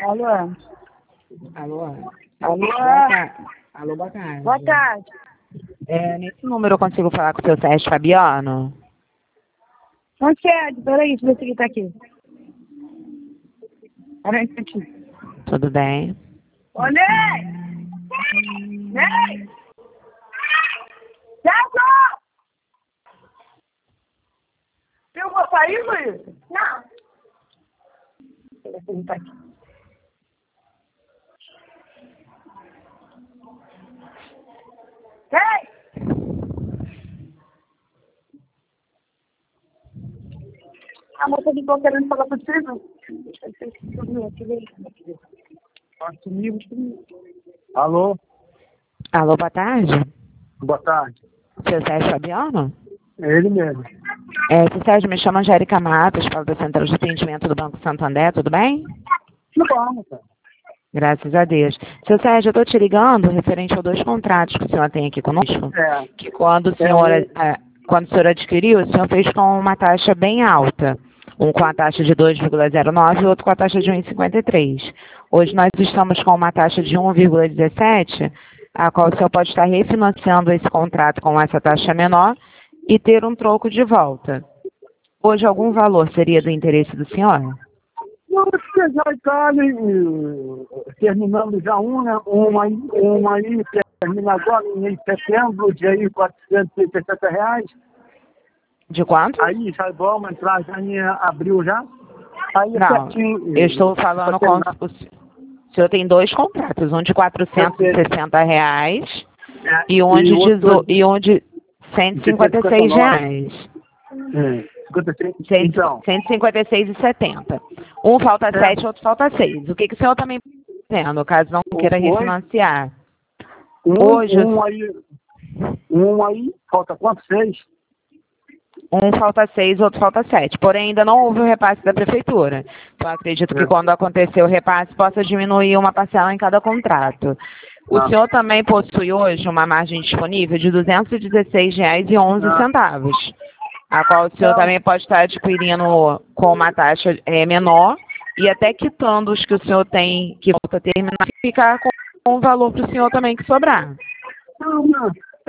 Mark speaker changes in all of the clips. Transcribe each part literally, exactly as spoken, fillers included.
Speaker 1: Alô?
Speaker 2: Alô?
Speaker 1: Alô?
Speaker 2: Boa tarde. Alô, boa tarde.
Speaker 1: Boa tarde.
Speaker 2: É, nesse número eu consigo falar com o seu Sérgio Fabiano?
Speaker 1: Concede, peraí, deixa eu ver se ele tá aqui. Peraí, tá aqui.
Speaker 2: Tudo bem?
Speaker 1: Ô, Ney! Ney! Sérgio! Eu vou sair, Luiz? Não. Ele tá aqui. Ei! A moça ligou querendo falar com você, não?
Speaker 3: Alô?
Speaker 2: Alô, boa tarde?
Speaker 3: Boa tarde.
Speaker 2: Seu Sérgio Fabiano?
Speaker 3: É ele mesmo.
Speaker 2: É, seu Sérgio, me chama Angélica Matos, falo da Central de Atendimento do Banco Santander, tudo bem?
Speaker 3: Tudo bom, cara.
Speaker 2: Graças a Deus. Seu Sérgio, eu estou te ligando referente aos dois contratos que o senhor tem aqui conosco.
Speaker 3: É.
Speaker 2: Que quando o senhor,
Speaker 3: É,
Speaker 2: é, quando o senhor adquiriu, o senhor fez com uma taxa bem alta. Um com a taxa de dois vírgula zero nove e outro com a taxa de um vírgula cinquenta e três. Hoje nós estamos com uma taxa de um vírgula dezessete, a qual o senhor pode estar refinanciando esse contrato com essa taxa menor e ter um troco de volta. Hoje algum valor seria do interesse do senhor?
Speaker 3: não, você já está ali, eh, terminando já uma, uma, aí- uma aí, termina agora em setembro, de aí quatrocentos e sessenta reais.
Speaker 2: De quanto?
Speaker 3: Aí já vamos entrar já em abril já. Aí é
Speaker 2: Não,
Speaker 3: certinho.
Speaker 2: eu estou falando com... O senhor tem dois contratos, um de quatrocentos e sessenta reais
Speaker 3: É,
Speaker 2: e um de,
Speaker 3: outro
Speaker 2: dezo... e um de cento e cinquenta e seis reais.
Speaker 3: É, cinquenta e seis.
Speaker 2: Cento-
Speaker 3: Então,
Speaker 2: cento e cinquenta e seis e setenta. Um falta
Speaker 3: É.
Speaker 2: sete, outro falta seis. O que, que o senhor também está fazendo, caso não queira
Speaker 3: Oi?
Speaker 2: refinanciar?
Speaker 3: um,
Speaker 2: Hoje,
Speaker 3: um aí, um aí, falta quanto? Seis?
Speaker 2: um falta seis, outro falta sete. Porém, ainda não houve o repasse da prefeitura. Então, acredito que
Speaker 3: É.
Speaker 2: quando acontecer o repasse, possa diminuir uma parcela em cada contrato. O
Speaker 3: Ah.
Speaker 2: senhor também possui hoje uma margem disponível de duzentos e dezesseis reais e onze centavos, a qual o senhor
Speaker 3: Não.
Speaker 2: também pode estar adquirindo com uma taxa eh, menor e até quitando os que o senhor tem que volta a terminar, ficar com um valor para o senhor também que sobrar.
Speaker 3: Não, não.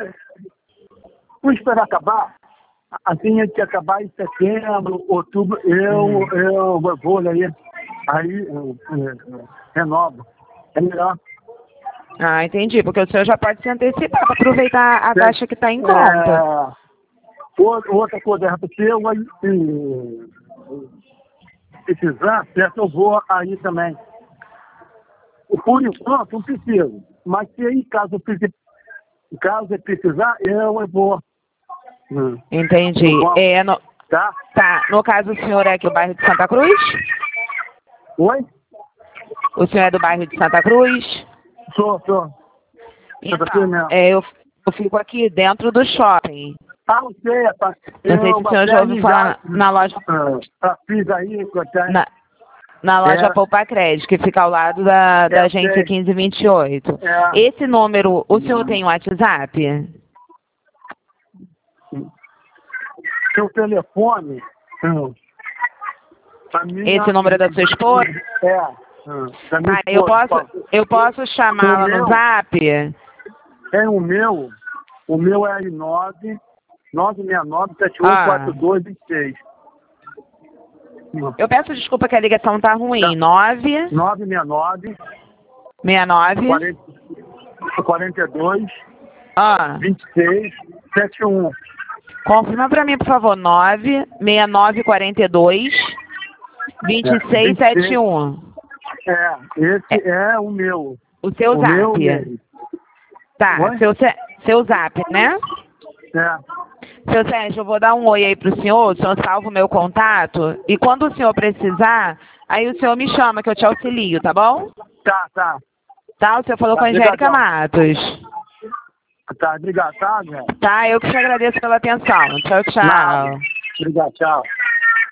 Speaker 3: Vamos esperar acabar. Assim, antes de acabar em setembro, outubro, eu,
Speaker 2: Hum.
Speaker 3: eu vou aí, aí eu, eu, renovo. É melhor.
Speaker 2: Ah, entendi, porque o senhor já pode se antecipar para aproveitar a taxa que está em conta.
Speaker 3: É, ou- outra coisa, porque eu aí, se precisar, certo, eu vou aí também. Por enquanto, não preciso. Mas se aí, caso eu precise- caso eu precisar, eu vou. Hum.
Speaker 2: Entendi. É, no,
Speaker 3: Tá?
Speaker 2: tá, no caso o senhor é aqui do bairro de Santa Cruz?
Speaker 3: Oi?
Speaker 2: O senhor é do bairro de Santa Cruz?
Speaker 3: Sou, sou.
Speaker 2: Então,
Speaker 3: Santa Cruz mesmo.
Speaker 2: é, eu, eu fico aqui dentro do shopping.
Speaker 3: Ah, não sei, tá.
Speaker 2: Não sei se o senhor já ouviu falar na, na loja,
Speaker 3: Ah, fiz aí, até.
Speaker 2: na, na loja
Speaker 3: É.
Speaker 2: Poupa Crédito, que fica ao lado da, da
Speaker 3: Eu
Speaker 2: agência
Speaker 3: sei.
Speaker 2: quinze vinte e oito.
Speaker 3: É.
Speaker 2: Esse número, o senhor tem um WhatsApp?
Speaker 3: Seu telefone. hum, a minha-
Speaker 2: Esse número é da sua esposa?
Speaker 3: É. hum, da minha
Speaker 2: Ah, eu
Speaker 3: esposa.
Speaker 2: posso, eu posso chamá-la
Speaker 3: O
Speaker 2: no
Speaker 3: meu?
Speaker 2: Zap?
Speaker 3: É o meu. O meu é nove nove seis nove sete oito quatro dois dois seis.
Speaker 2: Eu peço desculpa que a ligação tá ruim. nove
Speaker 3: nove seis nove
Speaker 2: seis nove
Speaker 3: quarenta e dois
Speaker 2: Ah,
Speaker 3: vinte e seis setenta e um.
Speaker 2: confirma para mim, por favor. nove seis nove quatro dois vinte e seis setenta e um.
Speaker 3: É, esse é, o meu.
Speaker 2: O seu
Speaker 3: O
Speaker 2: Zap.
Speaker 3: meu dele.
Speaker 2: Tá,
Speaker 3: Oi?
Speaker 2: seu, ce- seu Zap, né?
Speaker 3: É.
Speaker 2: Seu Sérgio, eu vou dar um oi aí pro senhor, o senhor salva o meu contato, e quando o senhor precisar, aí o senhor me chama que eu te auxilio, tá bom?
Speaker 3: Tá, tá.
Speaker 2: Tá, o senhor falou
Speaker 3: Tá,
Speaker 2: com a Angélica
Speaker 3: obrigadão.
Speaker 2: Matos.
Speaker 3: Tá, obrigado, tá, velho?
Speaker 2: Tá, eu que te agradeço pela atenção. Tchau, tchau.
Speaker 3: Obrigado, tchau.